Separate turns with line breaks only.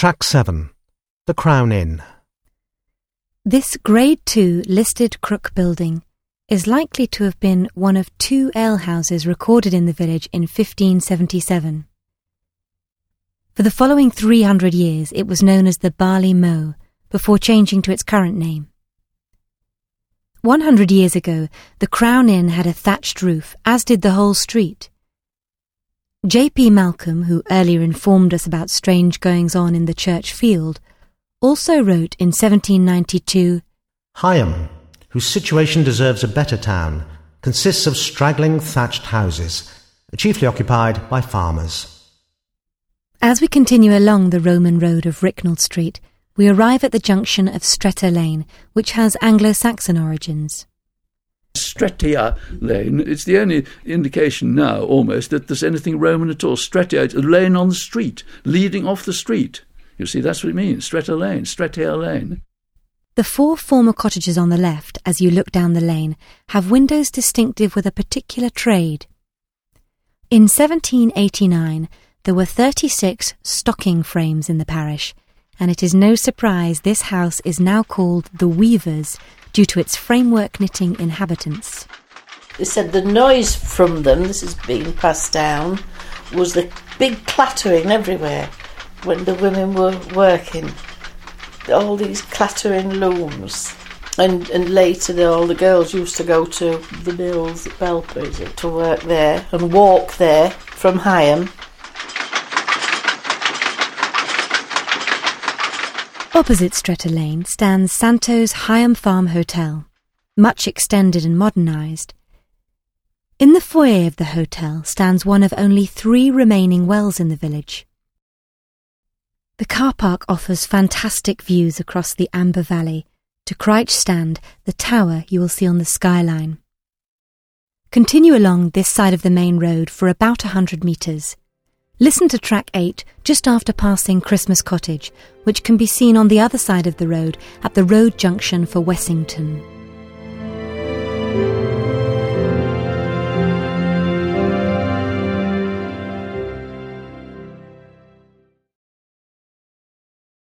Track 7. The Crown Inn.
This Grade 2 listed Crook building is likely to have been one of 2 alehouses recorded in the village in 1577. For the following 300 years it was known as the Barley Mow, before changing to its current name. 100 years ago, the Crown Inn had a thatched roof, as did the whole street. J.P. Malcolm, who earlier informed us about strange goings-on in the church field, also wrote in 1792,
Higham, whose situation deserves a better town, consists of straggling thatched houses, chiefly occupied by farmers.
As we continue along the Roman road of Ricknell Street, we arrive at the junction of Streator Lane, which has Anglo-Saxon origins.
Streator Lane, it's the only indication now, almost, that there's anything Roman at all. Streator, a lane on the street, leading off the street. You see, that's what it means, Streator Lane.
The 4 former cottages on the left, as you look down the lane, have windows distinctive with a particular trade. In 1789, there were 36 stocking frames in the parish, and it is no surprise this house is now called the Weavers due to its framework knitting inhabitants.
They said the noise from them, this is being passed down, was the big clattering everywhere when the women were working. All these clattering looms. And later all the girls used to go to the mills at Belper to work there and walk there from Higham.
Opposite Streator Lane stands Santo's Higham Farm Hotel, much extended and modernised. In the foyer of the hotel stands one of only 3 remaining wells in the village. The car park offers fantastic views across the Amber Valley to Cryche Stand, the tower you will see on the skyline. Continue along this side of the main road for about 100 metres. Listen to track 8 just after passing Christmas Cottage, which can be seen on the other side of the road at the road junction for Wessington.